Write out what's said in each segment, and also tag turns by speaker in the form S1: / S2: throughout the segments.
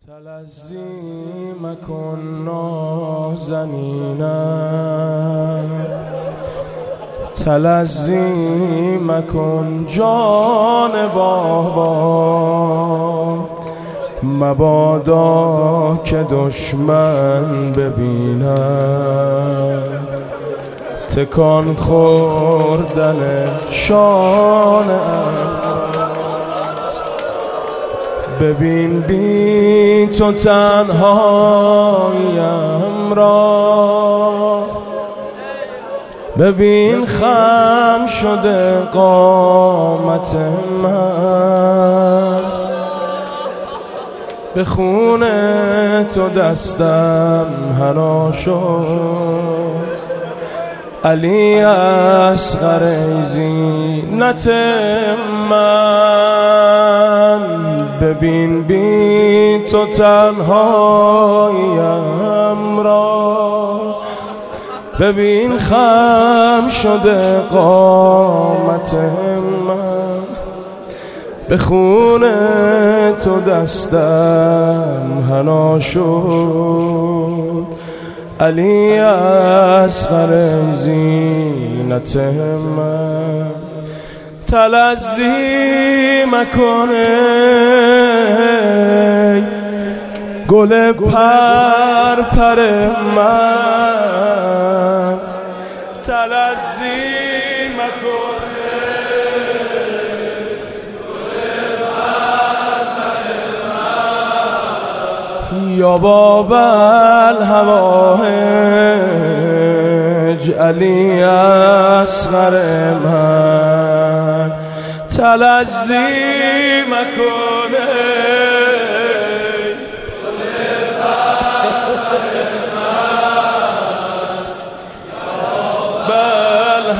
S1: تلذی مکن نازنینم، تلذی مکن جان بابا، مبادا که دشمن ببینم تکان خوردن شانم. ببین بی تو تنهاییم را، ببین خم شده قامت من، به خون تو دستم حنا شد. علی اصغر ای زینت من، ببین بی تو تنهاییم را، ببین خم شده قامت من، به خون تو دستم حنا شد. علی اصغر ای زینت من، تلذی مکن ای گل پرپر من، تلذی مکن ای گل پرپر من، یا باب الهوایج علی اصغر من، تلذی مکن ای گل پرپر من، یا باب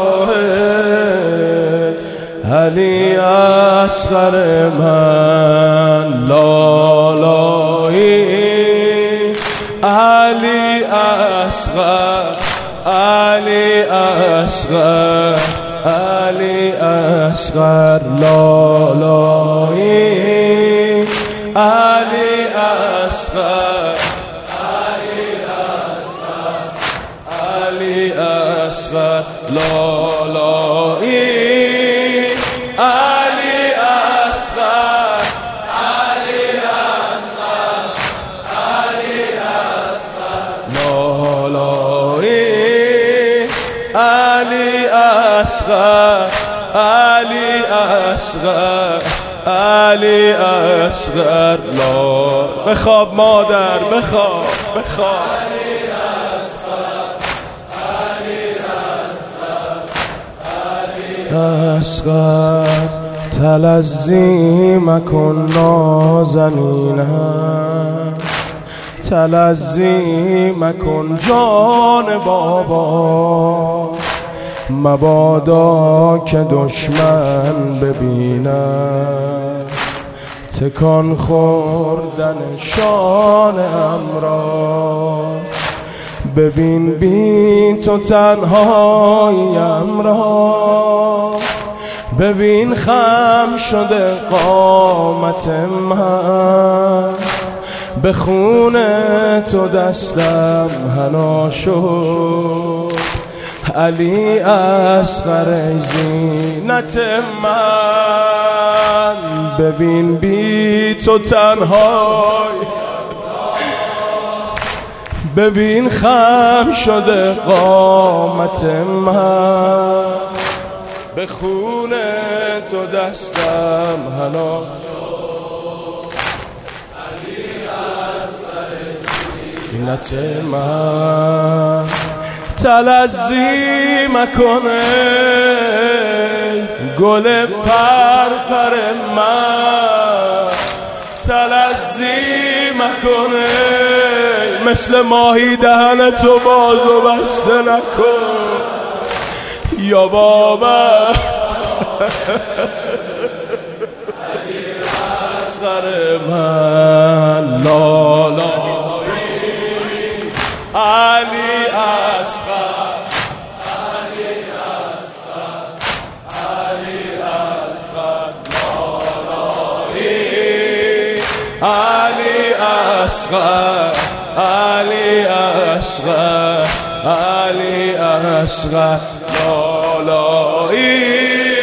S1: الهوایج علی اصغر من، لالایی علی اصغر، علی اصغر، علی اصغر، لالایی علی اصغر، علی اصغر، علی اصغر، لالایی علی اصغر، علی اصغر، علی اصغر، لالایی علی اصغر، علی اصغر، علی اصغر، لا بخواب مادر، بخواب بخواب. علی اصغر، علی اصغر، علی اصغر، تلذی مکن نازنینم، تلذی مکن جان بابا، مبادا که دشمن ببینم تکان خوردن شانم را. ببین بی تو تنهاییم را، ببین خم شده قامت من، به خون تو دستم حنا شد. علی اصغر ای زینت من، ببین بی تو تنهای، ببین خم شده قامت من، به خون تو دستم حنا شد. علی اصغر ای زینت من، تلذی مکن ای گل پرپر من، تلذی مکن ای مثل ماهی دهن تو باز و بسته نکن یا بابا. علی اصغر من، لالایی علی اصغر، علی اصغر، علی اصغر، لالایی علی اصغر علی اصغر علی اصغر لالایی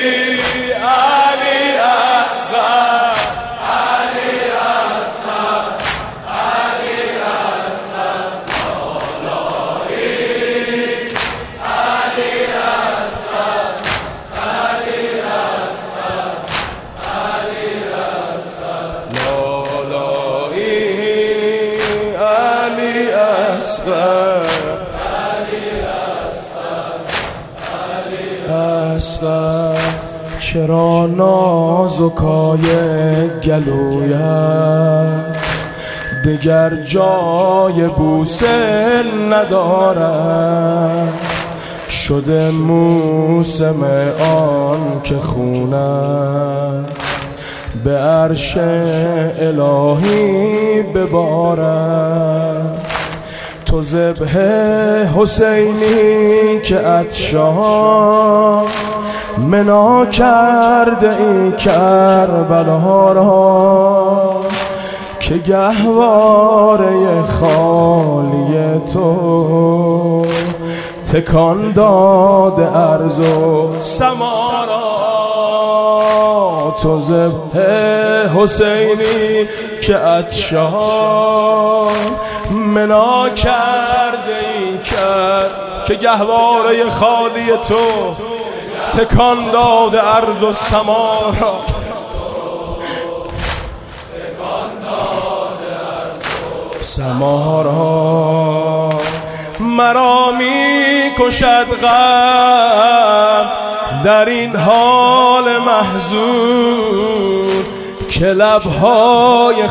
S1: علی اصغر علی اصغر علی اصغر لالایی علی اصغر علی اصغر علی اصغر لالایی علی اصغر اصغر چرا نازکای گلویت دگر جای بوسه ندارد شده موسم آن که خونت به عرش الهی ببارد تو ذبح حسینی که عطشان منا کرده ای کربلا را که گهواره خالی تو تکان داده ارض و سما را تو ذبح حسینی که عطشان منا کرده ای که گهواره خالی تو تکان داده ارض و سما را سما را مرا می کشد غم در این حال محزون که لبهای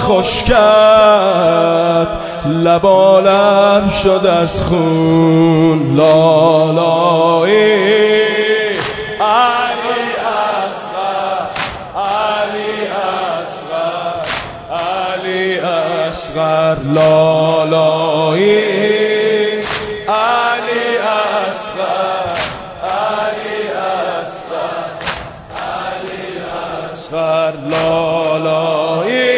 S1: خشکت لبالب شد از خون لالایی علی اصغر علی اصغر علی اصغر لالایی علی اصغر علی اصغر علی اصغر لالایی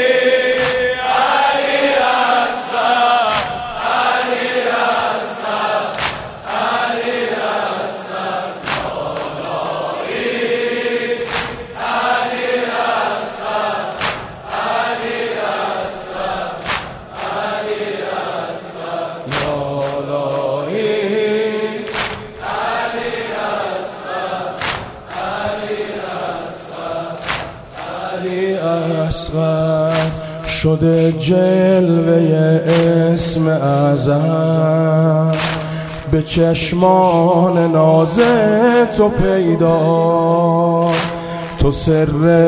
S1: اصغر شده جلوه اسم اعظم به چشمان ناز تو پیدا تو سر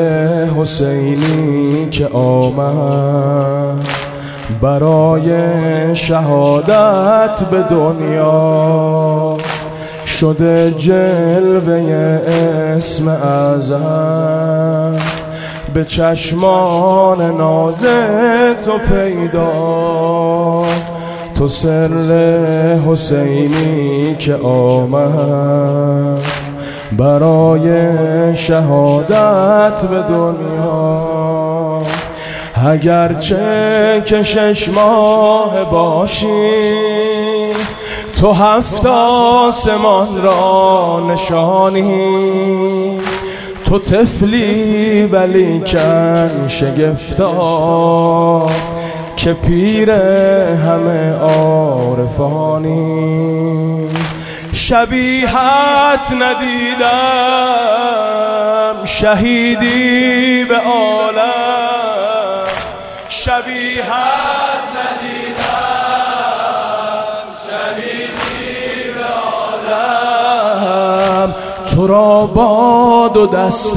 S1: حسینی که آمد برای شهادت به دنیا شده جلوه اسم اعظم به چشمان ناز تو پیدا تو سر حسینی که آمد برای شهادت به دنیا اگرچه که 6 ماه باشی تو 7 آسمان را نشانی تو طفلی ولیکن شگفتا که پیر همه عارفانی شبیهت ندیدم شهیدی به عالم شبیهت ندیدم شهیدی به عالم تو را باد و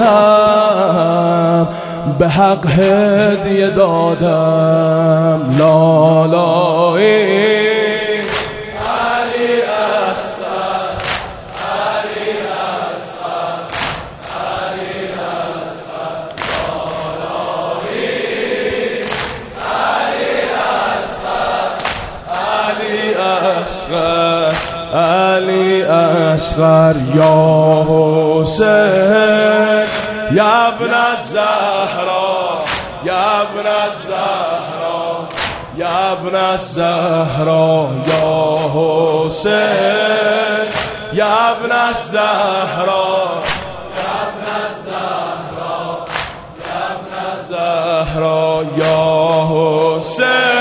S1: دستم به حق هدیه دادم لالایی علی اصغر علی اصغر علی اصغر لالایی علی اصغر علی اصغر علی اصغر یا حسین یا ابن الزهرا یا ابن الزهرا يا ابن الزهراء يا حسين يا ابن الزهراء يا ابن الزهراء يا ابن الزهراء يا حسين